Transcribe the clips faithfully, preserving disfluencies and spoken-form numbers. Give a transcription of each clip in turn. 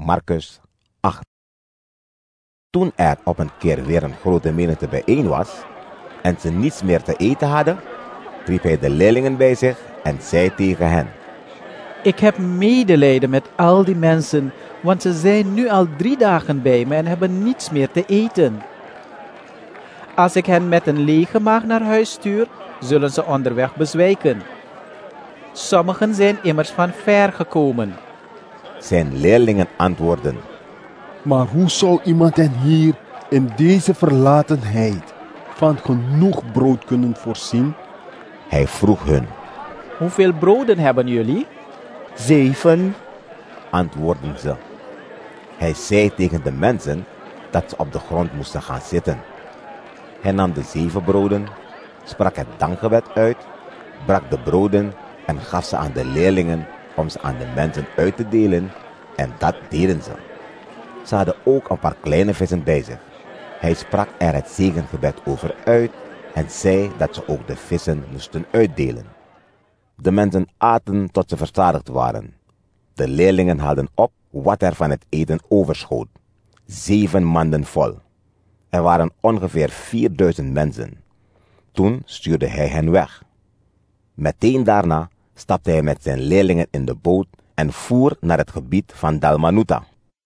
Marcus acht. Toen er op een keer weer een grote menigte bijeen was en ze niets meer te eten hadden, riep hij de leerlingen bij zich en zei tegen hen: Ik heb medelijden met al die mensen, want ze zijn nu al drie dagen bij me en hebben niets meer te eten. Als ik hen met een lege maag naar huis stuur, zullen ze onderweg bezwijken. Sommigen zijn immers van ver gekomen. Zijn leerlingen antwoordden: Maar hoe zou iemand hen hier in deze verlatenheid van genoeg brood kunnen voorzien? Hij vroeg hun: Hoeveel broden hebben jullie? Zeven, antwoordden ze. Hij zei tegen de mensen dat ze op de grond moesten gaan zitten. Hij nam de zeven broden, sprak het dankgebed uit, brak de broden en gaf ze aan de leerlingen om ze aan de mensen uit te delen, en dat deden ze. Ze hadden ook een paar kleine vissen bij zich. Hij sprak er het zegengebed over uit en zei dat ze ook de vissen moesten uitdelen. De mensen aten tot ze verzadigd waren. De leerlingen haalden op wat er van het eten overschoot. Zeven manden vol. Er waren ongeveer vierduizend mensen. Toen stuurde hij hen weg. Meteen daarna stapte hij met zijn leerlingen in de boot en voer naar het gebied van Dalmanuta.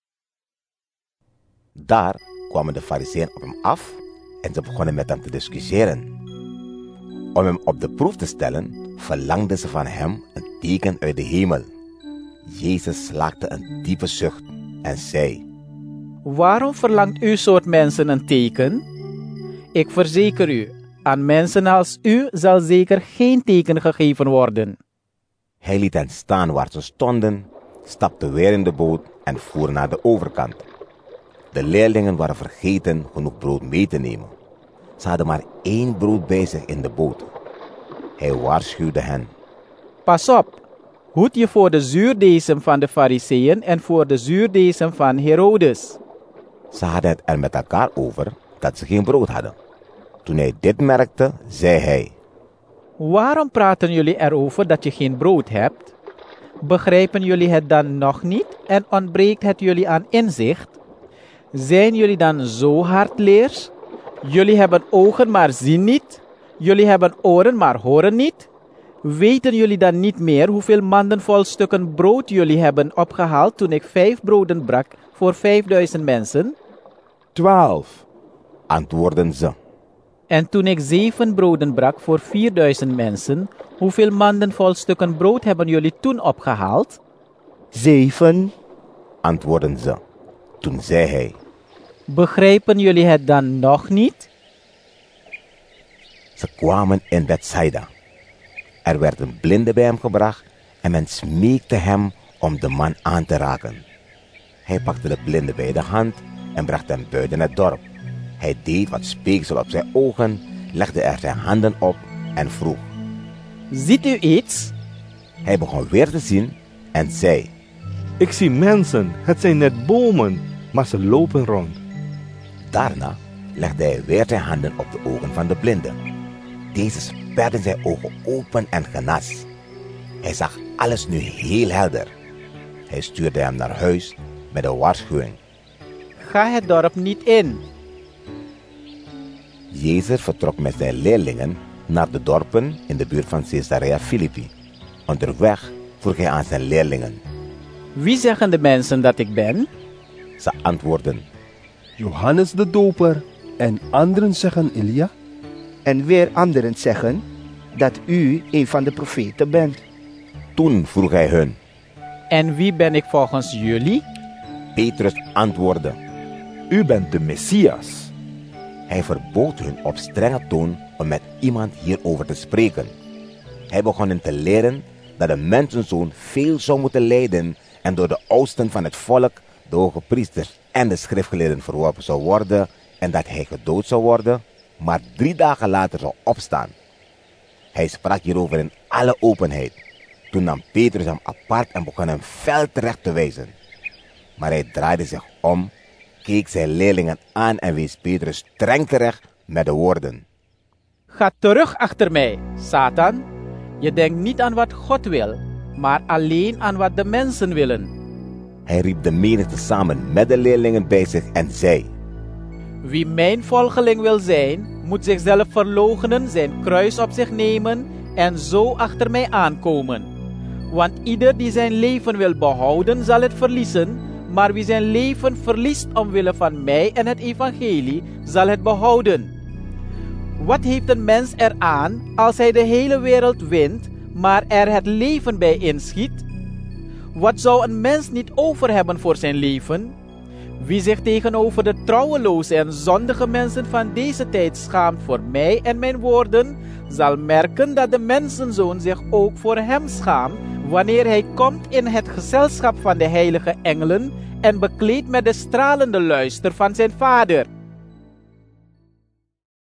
Daar kwamen de Farizeeën op hem af en ze begonnen met hem te discussiëren. Om hem op de proef te stellen, verlangden ze van hem een teken uit de hemel. Jezus slaakte een diepe zucht en zei: Waarom verlangt uw soort mensen een teken? Ik verzeker u, aan mensen als u zal zeker geen teken gegeven worden. Hij liet hen staan waar ze stonden, stapte weer in de boot en voer naar de overkant. De leerlingen waren vergeten genoeg brood mee te nemen. Ze hadden maar één brood bij zich in de boot. Hij waarschuwde hen: Pas op, hoed je voor de zuurdesem van de Farizeeën en voor de zuurdesem van Herodes. Ze hadden het er met elkaar over dat ze geen brood hadden. Toen hij dit merkte, zei hij: Waarom praten jullie erover dat je geen brood hebt? Begrijpen jullie het dan nog niet en ontbreekt het jullie aan inzicht? Zijn jullie dan zo hardleers? Jullie hebben ogen maar zien niet. Jullie hebben oren maar horen niet. Weten jullie dan niet meer hoeveel manden vol stukken brood jullie hebben opgehaald toen ik vijf broden brak voor vijfduizend mensen? Twaalf, antwoordden ze. En toen ik zeven broden brak voor vierduizend mensen, hoeveel manden vol stukken brood hebben jullie toen opgehaald? zeven, antwoordden ze. Toen zei hij: Begrijpen jullie het dan nog niet? Ze kwamen in Bethsaida. Er werd een blinde bij hem gebracht en men smeekte hem om de man aan te raken. Hij pakte de blinde bij de hand en bracht hem buiten het dorp. Hij deed wat speeksel op zijn ogen, legde er zijn handen op en vroeg: Ziet u iets? Hij begon weer te zien en zei: Ik zie mensen, het zijn net bomen, maar ze lopen rond. Daarna legde hij weer zijn handen op de ogen van de blinde. Deze sperden zijn ogen open en genas. Hij zag alles nu heel helder. Hij stuurde hem naar huis met een waarschuwing: Ga het dorp niet in. Jezus vertrok met zijn leerlingen naar de dorpen in de buurt van Caesarea Philippi. Onderweg vroeg hij aan zijn leerlingen: Wie zeggen de mensen dat ik ben? Ze antwoordden: Johannes de Doper en anderen zeggen Elia. en weer anderen zeggen dat u een van de profeten bent. Toen vroeg hij hun. En wie ben ik volgens jullie? Petrus antwoordde: U bent de Messias. Hij verbood hun op strenge toon om met iemand hierover te spreken. Hij begon hen te leren dat de mensenzoon veel zou moeten lijden en door de oudsten van het volk, de hoge priesters en de schriftgeleerden verworpen zou worden en dat hij gedood zou worden, maar drie dagen later zou opstaan. Hij sprak hierover in alle openheid. Toen nam Petrus hem apart en begon hem fel terecht te wijzen. Maar hij draaide zich om, keek zijn leerlingen aan en wees Petrus streng terecht met de woorden: Ga terug achter mij, Satan. Je denkt niet aan wat God wil, maar alleen aan wat de mensen willen. Hij riep de menigte samen met de leerlingen bij zich en zei: Wie mijn volgeling wil zijn, moet zichzelf verloochenen, zijn kruis op zich nemen en zo achter mij aankomen. Want ieder die zijn leven wil behouden, zal het verliezen, maar wie zijn leven verliest omwille van mij en het evangelie, zal het behouden. Wat heeft een mens eraan als hij de hele wereld wint, maar er het leven bij inschiet? Wat zou een mens niet over hebben voor zijn leven? Wie zich tegenover de trouweloze en zondige mensen van deze tijd schaamt voor mij en mijn woorden, zal merken dat de mensenzoon zich ook voor hem schaamt, wanneer hij komt in het gezelschap van de heilige engelen en bekleed met de stralende luister van zijn Vader.